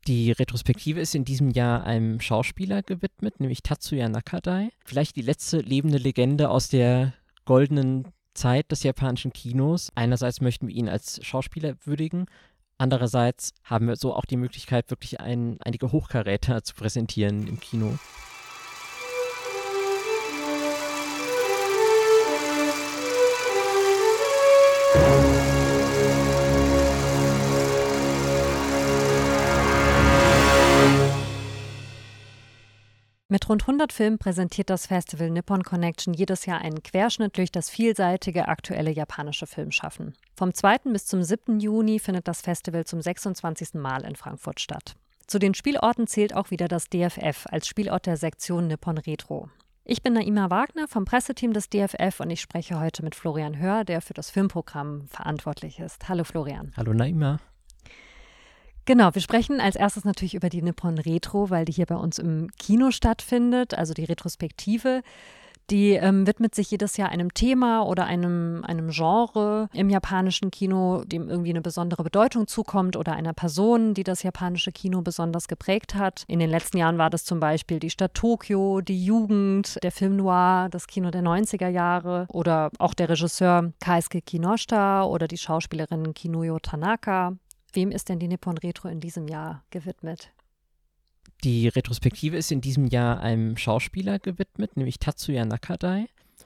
Die Retrospektive ist in diesem Jahr einem Schauspieler gewidmet, nämlich Tatsuya Nakadai. Vielleicht die letzte lebende Legende aus der goldenen Zeit des japanischen Kinos. Einerseits möchten wir ihn als Schauspieler würdigen, andererseits haben wir so auch die Möglichkeit, wirklich einige Hochkaräter zu präsentieren im Kino. Mit rund 100 Filmen präsentiert das Festival Nippon Connection jedes Jahr einen Querschnitt durch das vielseitige aktuelle japanische Filmschaffen. Vom 2. bis zum 7. Juni findet das Festival zum 26. Mal in Frankfurt statt. Zu den Spielorten zählt auch wieder das DFF als Spielort der Sektion Nippon Retro. Ich bin Naima Wagner vom Presseteam des DFF und ich spreche heute mit Florian Hör, der für das Filmprogramm verantwortlich ist. Hallo Florian. Hallo Naima. Genau, wir sprechen als erstes natürlich über die Nippon Retro, weil die hier bei uns im Kino stattfindet, also die Retrospektive. Die widmet sich jedes Jahr einem Thema oder einem Genre im japanischen Kino, dem irgendwie eine besondere Bedeutung zukommt oder einer Person, die das japanische Kino besonders geprägt hat. In den letzten Jahren war das zum Beispiel die Stadt Tokio, die Jugend, der Film Noir, das Kino der 90er Jahre oder auch der Regisseur Keisuke Kinoshita oder die Schauspielerin Kinuyo Tanaka. Wem ist denn die Nippon Retro in diesem Jahr gewidmet? Die Retrospektive ist in diesem Jahr einem Schauspieler gewidmet, nämlich Tatsuya Nakadai.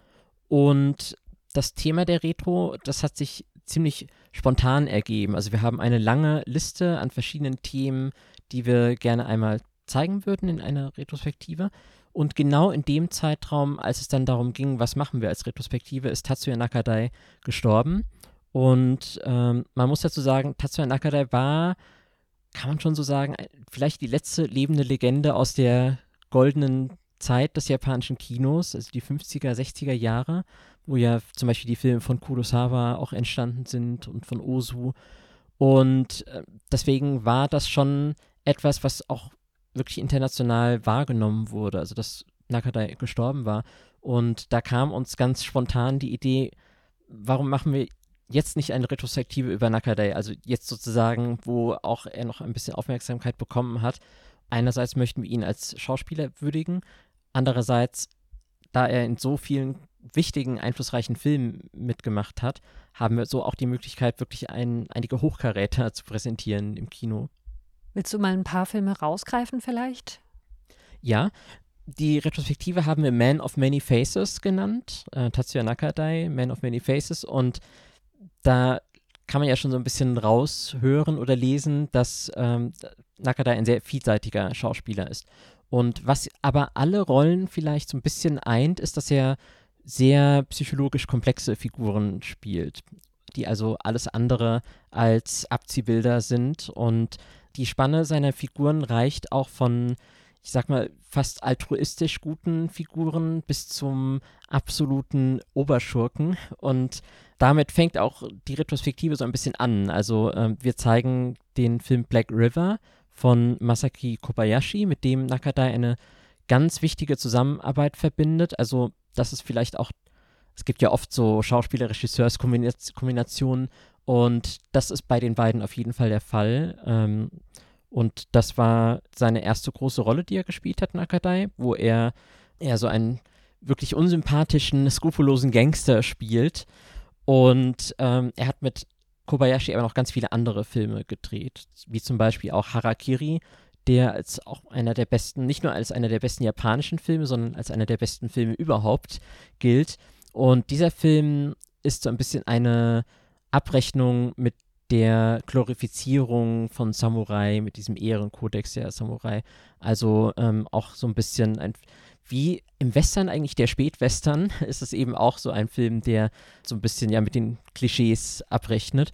Und das Thema der Retro, das hat sich ziemlich spontan ergeben. Also wir haben eine lange Liste an verschiedenen Themen, die wir gerne einmal zeigen würden in einer Retrospektive. Und genau in dem Zeitraum, als es dann darum ging, was machen wir als Retrospektive, ist Tatsuya Nakadai gestorben. Und man muss dazu sagen, Tatsuya Nakadai war, kann man schon so sagen, vielleicht die letzte lebende Legende aus der goldenen Zeit des japanischen Kinos, also die 50er, 60er Jahre, wo ja zum Beispiel die Filme von Kurosawa auch entstanden sind und von Ozu. Und deswegen war das schon etwas, was auch wirklich international wahrgenommen wurde, also dass Nakadai gestorben war. Und da kam uns ganz spontan die Idee, warum machen wir jetzt nicht eine Retrospektive über Nakadai, also jetzt sozusagen, wo auch er noch ein bisschen Aufmerksamkeit bekommen hat. Einerseits möchten wir ihn als Schauspieler würdigen, andererseits, da er in so vielen wichtigen, einflussreichen Filmen mitgemacht hat, haben wir so auch die Möglichkeit, wirklich einige Hochkaräter zu präsentieren im Kino. Willst du mal ein paar Filme rausgreifen vielleicht? Ja, die Retrospektive haben wir Man of Many Faces genannt, Tatsuya Nakadai, Man of Many Faces, und da kann man ja schon so ein bisschen raushören oder lesen, dass Nakadai ein sehr vielseitiger Schauspieler ist. Und was aber alle Rollen vielleicht so ein bisschen eint, ist, dass er sehr psychologisch komplexe Figuren spielt, die also alles andere als Abziehbilder sind. Und die Spanne seiner Figuren reicht auch von, ich sag mal, fast altruistisch guten Figuren bis zum absoluten Oberschurken. Und damit fängt auch die Retrospektive so ein bisschen an. Also wir zeigen den Film Black River von Masaki Kobayashi, mit dem Nakadai eine ganz wichtige Zusammenarbeit verbindet. Also das ist vielleicht auch, es gibt ja oft so Schauspieler-Regisseurs-Kombinationen und das ist bei den beiden auf jeden Fall der Fall. Und das war seine erste große Rolle, die er gespielt hat, Nakadai, wo er so einen wirklich unsympathischen, skrupellosen Gangster spielt. Und er hat mit Kobayashi aber noch ganz viele andere Filme gedreht, wie zum Beispiel auch Harakiri, der als auch einer der besten, nicht nur als einer der besten japanischen Filme, sondern als einer der besten Filme überhaupt gilt. Und dieser Film ist so ein bisschen eine Abrechnung mit der Glorifizierung von Samurai, mit diesem Ehrenkodex der Samurai. Also auch so ein bisschen wie im Western eigentlich, der Spätwestern, ist es eben auch so ein Film, der so ein bisschen ja mit den Klischees abrechnet.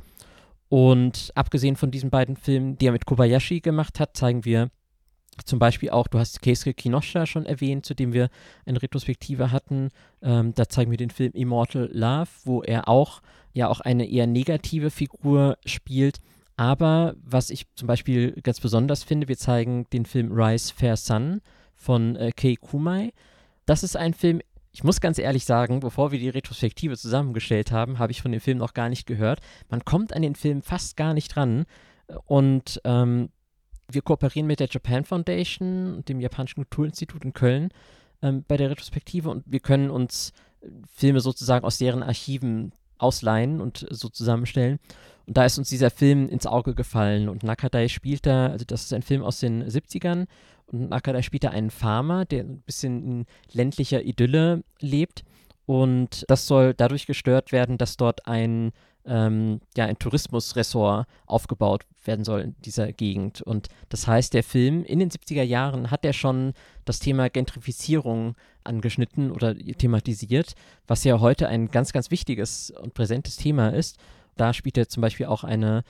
Und abgesehen von diesen beiden Filmen, die er mit Kobayashi gemacht hat, zeigen wir zum Beispiel auch, du hast Keisuke Kinoshita schon erwähnt, zu dem wir eine Retrospektive hatten. Da zeigen wir den Film Immortal Love, wo er auch eine eher negative Figur spielt. Aber was ich zum Beispiel ganz besonders finde, wir zeigen den Film Rise Fair Sun von Kei Kumai. Das ist ein Film, ich muss ganz ehrlich sagen, bevor wir die Retrospektive zusammengestellt haben, habe ich von dem Film noch gar nicht gehört. Man kommt an den Film fast gar nicht ran und Wir kooperieren mit der Japan Foundation, dem Japanischen Kulturinstitut in Köln, bei der Retrospektive, und wir können uns Filme sozusagen aus deren Archiven ausleihen und so zusammenstellen. Und da ist uns dieser Film ins Auge gefallen, und Nakadai spielt da, also das ist ein Film aus den 70ern, und Nakadai spielt da einen Farmer, der ein bisschen in ländlicher Idylle lebt, und das soll dadurch gestört werden, dass dort ein Tourismusressort aufgebaut werden soll in dieser Gegend. Und das heißt, der Film in den 70er Jahren hat er schon das Thema Gentrifizierung angeschnitten oder thematisiert, was ja heute ein ganz, ganz wichtiges und präsentes Thema ist. Da spielt er zum Beispiel auch eine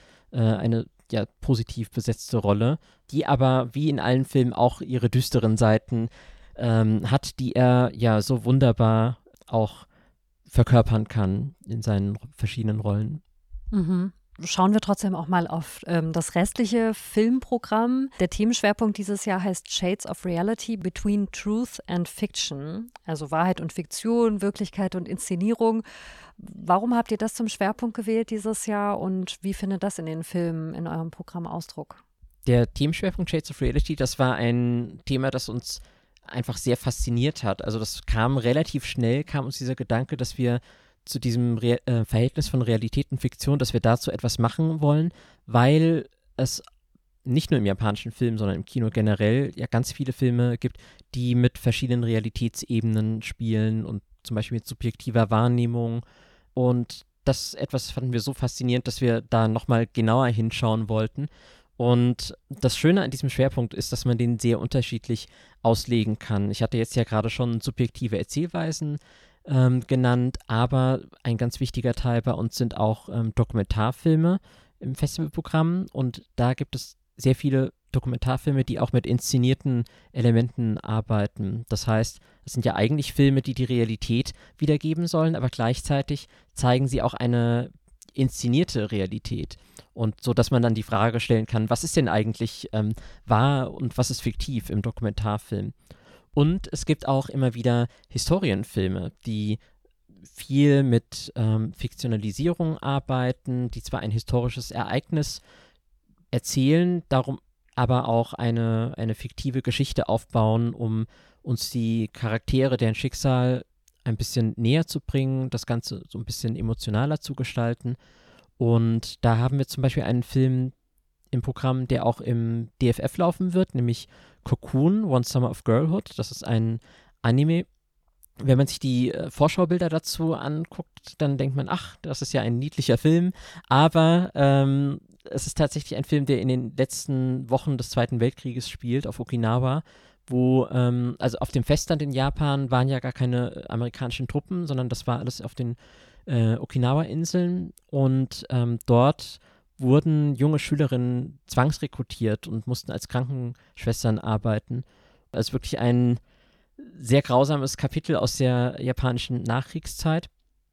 positiv besetzte Rolle, die aber wie in allen Filmen auch ihre düsteren Seiten hat, die er ja so wunderbar auch verkörpern kann in seinen verschiedenen Rollen. Mhm. Schauen wir trotzdem auch mal auf das restliche Filmprogramm. Der Themenschwerpunkt dieses Jahr heißt Shades of Reality Between Truth and Fiction, also Wahrheit und Fiktion, Wirklichkeit und Inszenierung. Warum habt ihr das zum Schwerpunkt gewählt dieses Jahr und wie findet das in den Filmen in eurem Programm Ausdruck? Der Themenschwerpunkt Shades of Reality, das war ein Thema, das uns einfach sehr fasziniert hat. Also das kam relativ schnell, kam uns dieser Gedanke, dass wir zu diesem Verhältnis von Realität und Fiktion, dass wir dazu etwas machen wollen, weil es nicht nur im japanischen Film, sondern im Kino generell ja ganz viele Filme gibt, die mit verschiedenen Realitätsebenen spielen und zum Beispiel mit subjektiver Wahrnehmung. Und das etwas fanden wir so faszinierend, dass wir da nochmal genauer hinschauen wollten. Und das Schöne an diesem Schwerpunkt ist, dass man den sehr unterschiedlich auslegen kann. Ich hatte jetzt ja gerade schon subjektive Erzählweisen genannt, aber ein ganz wichtiger Teil bei uns sind auch Dokumentarfilme im Festivalprogramm, und da gibt es sehr viele Dokumentarfilme, die auch mit inszenierten Elementen arbeiten. Das heißt, es sind ja eigentlich Filme, die die Realität wiedergeben sollen, aber gleichzeitig zeigen sie auch eine inszenierte Realität, und so, dass man dann die Frage stellen kann, was ist denn eigentlich wahr und was ist fiktiv im Dokumentarfilm? Und es gibt auch immer wieder Historienfilme, die viel mit Fiktionalisierung arbeiten, die zwar ein historisches Ereignis erzählen, darum aber auch eine fiktive Geschichte aufbauen, um uns die Charaktere, deren Schicksal ein bisschen näher zu bringen, das Ganze so ein bisschen emotionaler zu gestalten. Und da haben wir zum Beispiel einen Film im Programm, der auch im DFF laufen wird, nämlich Cocoon, One Summer of Girlhood. Das ist ein Anime. Wenn man sich die Vorschaubilder dazu anguckt, dann denkt man, ach, das ist ja ein niedlicher Film. Aber es ist tatsächlich ein Film, der in den letzten Wochen des Zweiten Weltkrieges spielt, auf Okinawa, wo, also auf dem Festland in Japan waren ja gar keine amerikanischen Truppen, sondern das war alles auf den Okinawa-Inseln, und dort wurden junge Schülerinnen zwangsrekrutiert und mussten als Krankenschwestern arbeiten. Das ist wirklich ein sehr grausames Kapitel aus der japanischen Nachkriegszeit.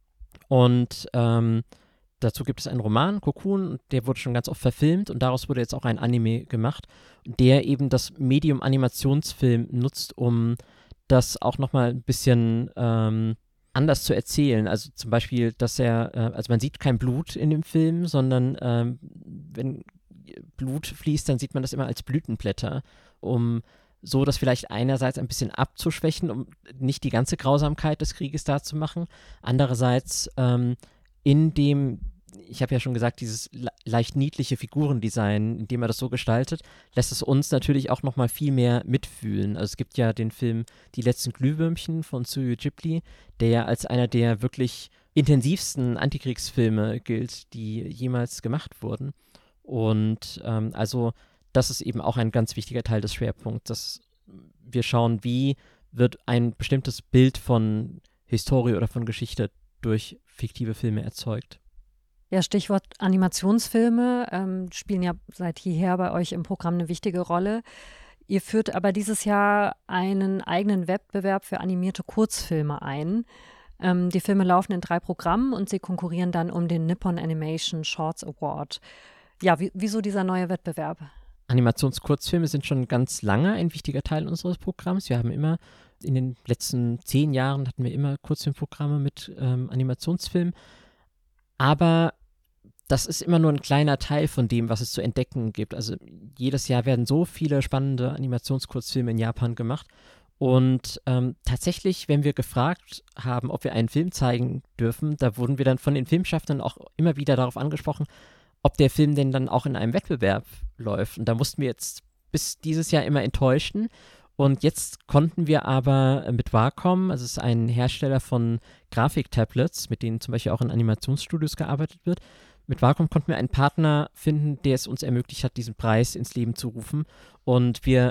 Und dazu gibt es einen Roman, Cocoon, und der wurde schon ganz oft verfilmt, und daraus wurde jetzt auch ein Anime gemacht, der eben das Medium Animationsfilm nutzt, um das auch nochmal ein bisschen anders zu erzählen. Also zum Beispiel, dass also man sieht kein Blut in dem Film, sondern wenn Blut fließt, dann sieht man das immer als Blütenblätter, um so das vielleicht einerseits ein bisschen abzuschwächen, um nicht die ganze Grausamkeit des Krieges darzumachen. Andererseits ich habe ja schon gesagt, dieses leicht niedliche Figurendesign, indem er das so gestaltet, lässt es uns natürlich auch nochmal viel mehr mitfühlen. Also es gibt ja den Film Die letzten Glühwürmchen von Studio Ghibli, der ja als einer der wirklich intensivsten Antikriegsfilme gilt, die jemals gemacht wurden. Und also das ist eben auch ein ganz wichtiger Teil des Schwerpunkts, dass wir schauen, wie wird ein bestimmtes Bild von Historie oder von Geschichte durch fiktive Filme erzeugt. Ja, Stichwort Animationsfilme spielen ja seit jeher bei euch im Programm eine wichtige Rolle. Ihr führt aber dieses Jahr einen eigenen Wettbewerb für animierte Kurzfilme ein. Die Filme laufen in 3 Programmen und sie konkurrieren dann um den Nippon Animation Shorts Award. Ja, wieso dieser neue Wettbewerb? Animationskurzfilme sind schon ganz lange ein wichtiger Teil unseres Programms. Wir haben immer in den letzten 10 Jahren hatten wir immer Kurzfilmprogramme mit Animationsfilmen. Aber das ist immer nur ein kleiner Teil von dem, was es zu entdecken gibt. Also jedes Jahr werden so viele spannende Animationskurzfilme in Japan gemacht. Und tatsächlich, wenn wir gefragt haben, ob wir einen Film zeigen dürfen, da wurden wir dann von den Filmschaffenden auch immer wieder darauf angesprochen, ob der Film denn dann auch in einem Wettbewerb läuft. Und da mussten wir jetzt bis dieses Jahr immer enttäuschen. Und jetzt konnten wir aber mit Wacom, also es ist ein Hersteller von Grafiktablets, mit denen zum Beispiel auch in Animationsstudios gearbeitet wird, mit Wacom konnten wir einen Partner finden, der es uns ermöglicht hat, diesen Preis ins Leben zu rufen. Und wir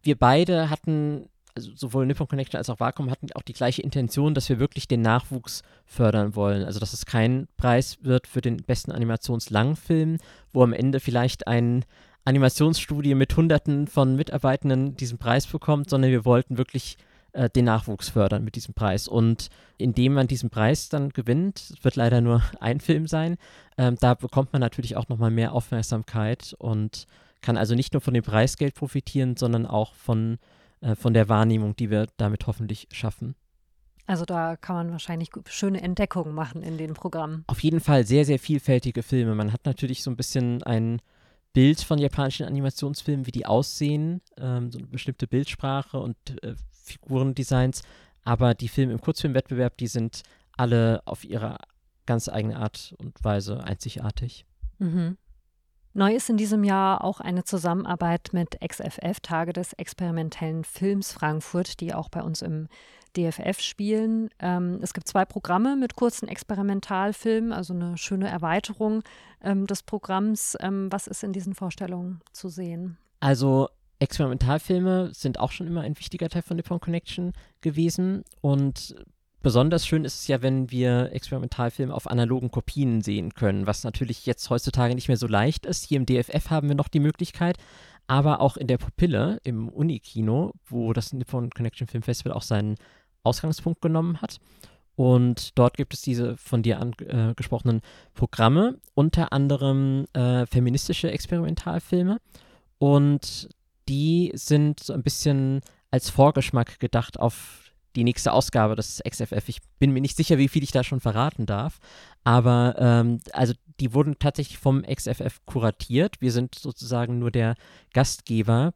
beide hatten, also sowohl Nippon Connection als auch Wacom hatten auch die gleiche Intention, dass wir wirklich den Nachwuchs fördern wollen. Also dass es kein Preis wird für den besten Animationslangfilm, wo am Ende vielleicht ein Animationsstudie mit Hunderten von Mitarbeitenden diesen Preis bekommt, sondern wir wollten wirklich den Nachwuchs fördern mit diesem Preis. Und indem man diesen Preis dann gewinnt, es wird leider nur ein Film sein, da bekommt man natürlich auch nochmal mehr Aufmerksamkeit und kann also nicht nur von dem Preisgeld profitieren, sondern auch von der Wahrnehmung, die wir damit hoffentlich schaffen. Also da kann man wahrscheinlich schöne Entdeckungen machen in den Programmen. Auf jeden Fall sehr, sehr vielfältige Filme. Man hat natürlich so ein bisschen ein Bild von japanischen Animationsfilmen, wie die aussehen, so eine bestimmte Bildsprache und Figurendesigns, aber die Filme im Kurzfilmwettbewerb, die sind alle auf ihre ganz eigene Art und Weise einzigartig. Mhm. Neu ist in diesem Jahr auch eine Zusammenarbeit mit XFF, Tage des experimentellen Films Frankfurt, die auch bei uns im DFF spielen. Es gibt 2 Programme mit kurzen Experimentalfilmen, also eine schöne Erweiterung des Programms. Was ist in diesen Vorstellungen zu sehen? Also Experimentalfilme sind auch schon immer ein wichtiger Teil von Nippon Connection gewesen und besonders schön ist es ja, wenn wir Experimentalfilme auf analogen Kopien sehen können, was natürlich jetzt heutzutage nicht mehr so leicht ist. Hier im DFF haben wir noch die Möglichkeit, aber auch in der Pupille im Unikino, wo das Nippon Connection Film Festival auch seinen Ausgangspunkt genommen hat. Und dort gibt es diese von dir angesprochenen Programme, unter anderem feministische Experimentalfilme. Und die sind so ein bisschen als Vorgeschmack gedacht auf die nächste Ausgabe des XFF. Ich bin mir nicht sicher, wie viel ich da schon verraten darf, aber also die wurden tatsächlich vom XFF kuratiert. Wir sind sozusagen nur der Gastgeber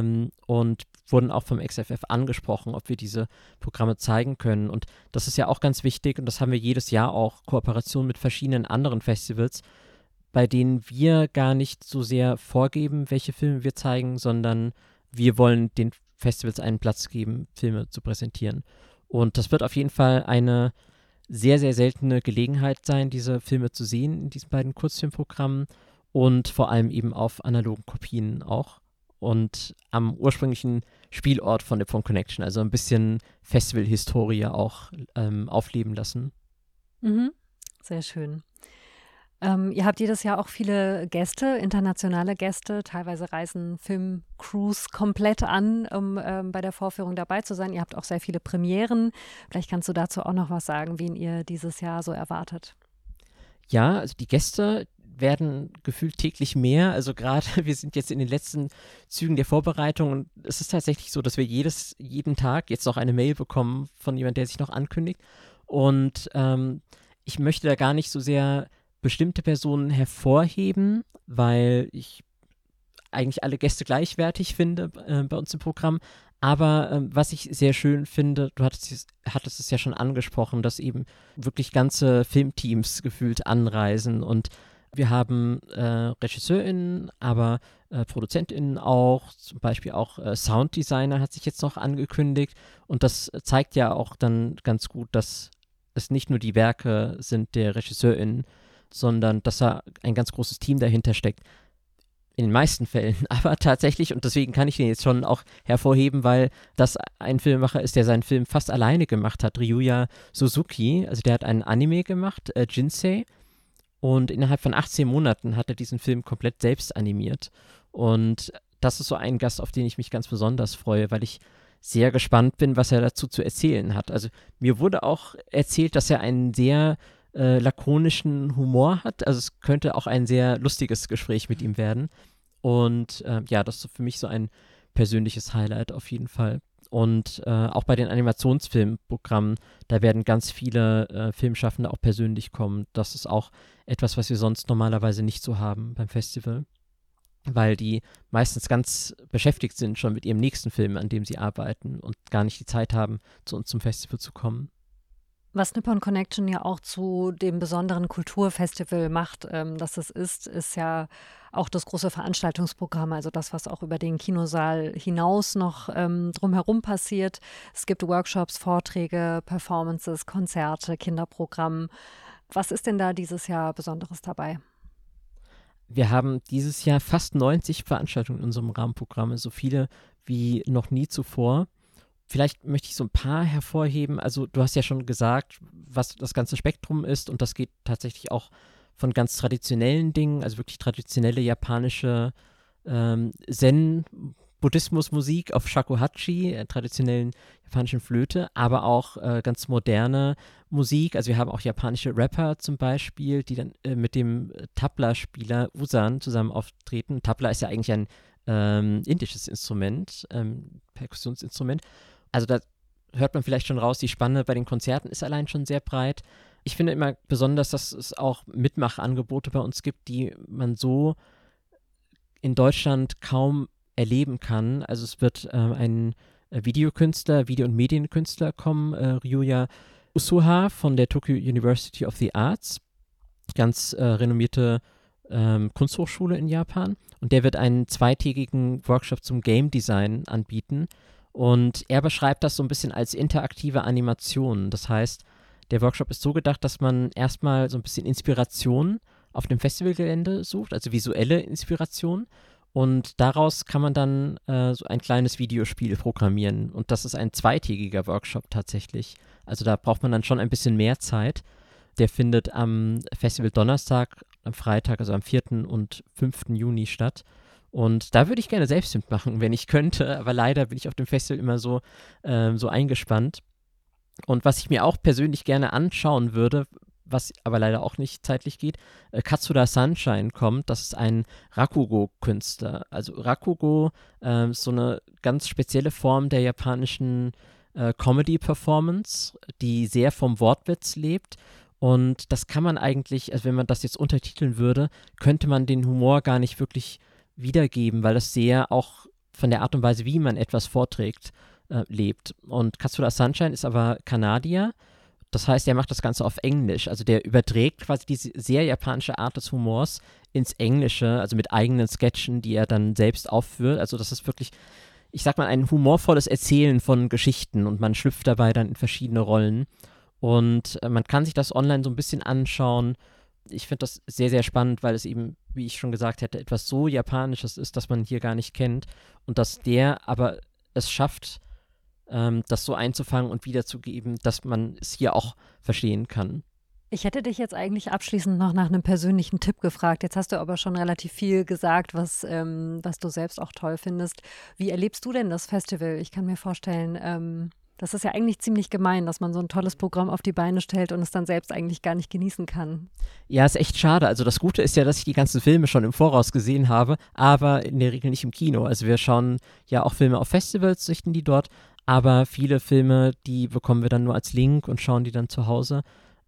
und wurden auch vom XFF angesprochen, ob wir diese Programme zeigen können. Und das ist ja auch ganz wichtig und das haben wir jedes Jahr auch, Kooperation mit verschiedenen anderen Festivals, bei denen wir gar nicht so sehr vorgeben, welche Filme wir zeigen, sondern wir wollen den Festivals einen Platz geben, Filme zu präsentieren. Und das wird auf jeden Fall eine sehr, sehr seltene Gelegenheit sein, diese Filme zu sehen in diesen beiden Kurzfilmprogrammen und vor allem eben auf analogen Kopien auch und am ursprünglichen Spielort von Nippon Connection, also ein bisschen Festival-Historie auch aufleben lassen. Mhm. Sehr schön. Ihr habt jedes Jahr auch viele Gäste, internationale Gäste. Teilweise reisen Filmcrews komplett an, um bei der Vorführung dabei zu sein. Ihr habt auch sehr viele Premieren. Vielleicht kannst du dazu auch noch was sagen, wen ihr dieses Jahr so erwartet. Ja, also die Gäste werden gefühlt täglich mehr. Also gerade, wir sind jetzt in den letzten Zügen der Vorbereitung und es ist tatsächlich so, dass wir jeden Tag jetzt noch eine Mail bekommen von jemandem, der sich noch ankündigt. Und ich möchte da gar nicht so sehr bestimmte Personen hervorheben, weil ich eigentlich alle Gäste gleichwertig finde bei uns im Programm. Aber was ich sehr schön finde, du hattest es ja schon angesprochen, dass eben wirklich ganze Filmteams gefühlt anreisen und wir haben RegisseurInnen, aber ProduzentInnen auch, zum Beispiel auch Sounddesigner hat sich jetzt noch angekündigt und das zeigt ja auch dann ganz gut, dass es nicht nur die Werke sind der RegisseurInnen, sondern dass da ein ganz großes Team dahinter steckt. In den meisten Fällen, aber tatsächlich, und deswegen kann ich den jetzt schon auch hervorheben, weil das ein Filmemacher ist, der seinen Film fast alleine gemacht hat, Ryuya Suzuki, also der hat einen Anime gemacht, Jinsei, und innerhalb von 18 Monaten hat er diesen Film komplett selbst animiert und das ist so ein Gast, auf den ich mich ganz besonders freue, weil ich sehr gespannt bin, was er dazu zu erzählen hat. Also mir wurde auch erzählt, dass er einen sehr lakonischen Humor hat. Also es könnte auch ein sehr lustiges Gespräch mit ihm werden. Und ja, das ist für mich so ein persönliches Highlight auf jeden Fall. Und auch bei den Animationsfilmprogrammen, da werden ganz viele Filmschaffende auch persönlich kommen. Das ist auch etwas, was wir sonst normalerweise nicht so haben beim Festival, weil die meistens ganz beschäftigt sind schon mit ihrem nächsten Film, an dem sie arbeiten und gar nicht die Zeit haben, zu uns zum Festival zu kommen. Was Nippon Connection ja auch zu dem besonderen Kulturfestival macht, das es ist ja auch das große Veranstaltungsprogramm, also das, was auch über den Kinosaal hinaus noch drumherum passiert. Es gibt Workshops, Vorträge, Performances, Konzerte, Kinderprogramm. Was ist denn da dieses Jahr Besonderes dabei? Wir haben dieses Jahr fast 90 Veranstaltungen in unserem Rahmenprogramm, so viele wie noch nie zuvor. Vielleicht möchte ich so ein paar hervorheben. Also du hast ja schon gesagt, was das ganze Spektrum ist und das geht tatsächlich auch von ganz traditionellen Dingen, also wirklich traditionelle japanische Zen-Buddhismus-Musik auf Shakuhachi, traditionellen japanischen Flöte, aber auch ganz moderne Musik. Also wir haben auch japanische Rapper zum Beispiel, die dann mit dem Tabla-Spieler Usan zusammen auftreten. Tabla ist ja eigentlich ein indisches Instrument, Perkussionsinstrument. Also da hört man vielleicht schon raus, die Spanne bei den Konzerten ist allein schon sehr breit. Ich finde immer besonders, dass es auch Mitmachangebote bei uns gibt, die man so in Deutschland kaum erleben kann. Also es wird ein Videokünstler, Video- und Medienkünstler kommen, Ryuya Usuha von der Tokyo University of the Arts, ganz renommierte Kunsthochschule in Japan. Und der wird einen zweitägigen Workshop zum Game Design anbieten. Und er beschreibt das so ein bisschen als interaktive Animation. Das heißt, der Workshop ist so gedacht, dass man erstmal so ein bisschen Inspiration auf dem Festivalgelände sucht, also visuelle Inspiration. Und daraus kann man dann so ein kleines Videospiel programmieren. Und das ist ein zweitägiger Workshop tatsächlich. Also da braucht man dann schon ein bisschen mehr Zeit. Der findet am Festival Donnerstag, am Freitag, also am 4. und 5. Juni statt. Und da würde ich gerne selbst mitmachen, wenn ich könnte, aber leider bin ich auf dem Festival immer so eingespannt. Und was ich mir auch persönlich gerne anschauen würde, was aber leider auch nicht zeitlich geht, Katsuda Sunshine kommt, das ist ein Rakugo-Künstler. Also Rakugo ist so eine ganz spezielle Form der japanischen Comedy-Performance, die sehr vom Wortwitz lebt. Und das kann man eigentlich, also wenn man das jetzt untertiteln würde, könnte man den Humor gar nicht wirklich wiedergeben, weil das sehr auch von der Art und Weise, wie man etwas vorträgt, lebt. Und Katsuda Sunshine ist aber Kanadier, das heißt, er macht das Ganze auf Englisch, also der überträgt quasi diese sehr japanische Art des Humors ins Englische, also mit eigenen Sketchen, die er dann selbst aufführt. Also das ist wirklich, ich sag mal, ein humorvolles Erzählen von Geschichten und man schlüpft dabei dann in verschiedene Rollen. Und man kann sich das online so ein bisschen anschauen. Ich finde das sehr, sehr spannend, weil es eben, wie ich schon gesagt hätte, etwas so Japanisches ist, das man hier gar nicht kennt. Und dass der aber es schafft, das so einzufangen und wiederzugeben, dass man es hier auch verstehen kann. Ich hätte dich jetzt eigentlich abschließend noch nach einem persönlichen Tipp gefragt. Jetzt hast du aber schon relativ viel gesagt, was du selbst auch toll findest. Wie erlebst du denn das Festival? Ich kann mir vorstellen, das ist ja eigentlich ziemlich gemein, dass man so ein tolles Programm auf die Beine stellt und es dann selbst eigentlich gar nicht genießen kann. Ja, ist echt schade. Also das Gute ist ja, dass ich die ganzen Filme schon im Voraus gesehen habe, aber in der Regel nicht im Kino. Also wir schauen ja auch Filme auf Festivals, sichten die dort, aber viele Filme, die bekommen wir dann nur als Link und schauen die dann zu Hause.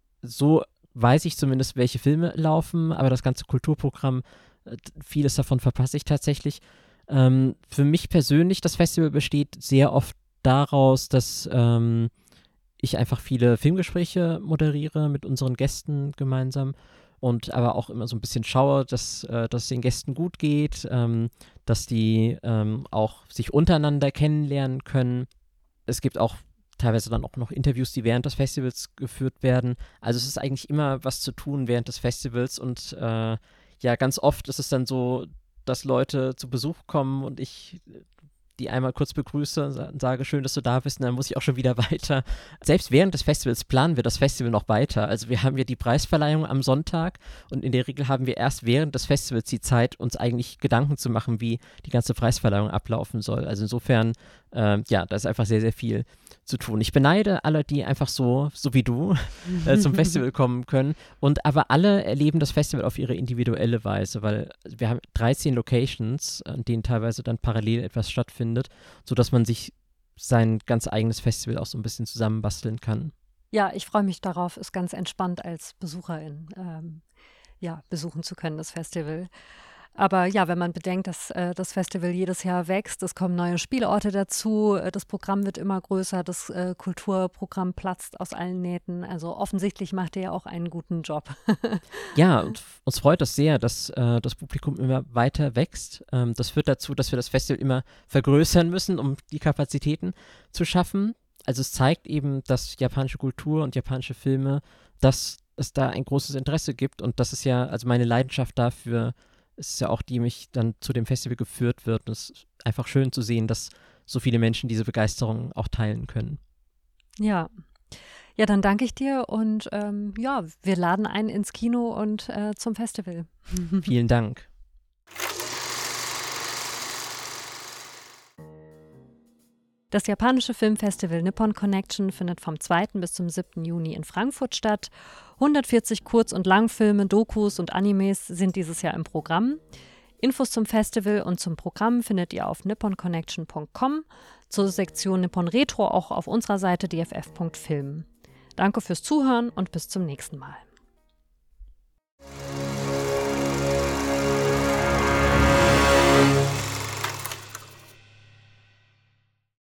So weiß ich zumindest, welche Filme laufen, aber das ganze Kulturprogramm, vieles davon verpasse ich tatsächlich. Für mich persönlich, das Festival besteht sehr oft daraus, dass ich einfach viele Filmgespräche moderiere mit unseren Gästen gemeinsam und aber auch immer so ein bisschen schaue, dass es den Gästen gut geht, dass die auch sich untereinander kennenlernen können. Es gibt auch teilweise dann auch noch Interviews, die während des Festivals geführt werden. Also es ist eigentlich immer was zu tun während des Festivals und ja, ganz oft ist es dann so, dass Leute zu Besuch kommen und ich die einmal kurz begrüße und sage, schön, dass du da bist, und dann muss ich auch schon wieder weiter. Selbst während des Festivals planen wir das Festival noch weiter. Also wir haben ja die Preisverleihung am Sonntag und in der Regel haben wir erst während des Festivals die Zeit, uns eigentlich Gedanken zu machen, wie die ganze Preisverleihung ablaufen soll. Also insofern, ja, da ist einfach sehr, sehr viel zu tun. Ich beneide alle, die einfach so wie du, zum Festival kommen können. Und aber alle erleben das Festival auf ihre individuelle Weise, weil wir haben 13 Locations, an denen teilweise dann parallel etwas stattfindet, sodass man sich sein ganz eigenes Festival auch so ein bisschen zusammenbasteln kann. Ja, ich freue mich darauf, es ganz entspannt als Besucherin besuchen zu können, das Festival. Aber ja, wenn man bedenkt, dass das Festival jedes Jahr wächst, es kommen neue Spielorte dazu, das Programm wird immer größer, das Kulturprogramm platzt aus allen Nähten. Also offensichtlich macht ihr ja auch einen guten Job. Ja, und uns freut es sehr, dass das Publikum immer weiter wächst. Das führt dazu, dass wir das Festival immer vergrößern müssen, um die Kapazitäten zu schaffen. Also es zeigt eben, dass japanische Kultur und japanische Filme, dass es da ein großes Interesse gibt und das ist ja, also meine Leidenschaft dafür ist ja auch, die mich dann zu dem Festival geführt wird. Und es ist einfach schön zu sehen, dass so viele Menschen diese Begeisterung auch teilen können. Ja. Ja, dann danke ich dir und wir laden ein ins Kino und zum Festival. Vielen Dank. Das japanische Filmfestival Nippon Connection findet vom 2. bis zum 7. Juni in Frankfurt statt. 140 Kurz- und Langfilme, Dokus und Animes sind dieses Jahr im Programm. Infos zum Festival und zum Programm findet ihr auf nipponconnection.com, zur Sektion Nippon Retro auch auf unserer Seite dff.film. Danke fürs Zuhören und bis zum nächsten Mal.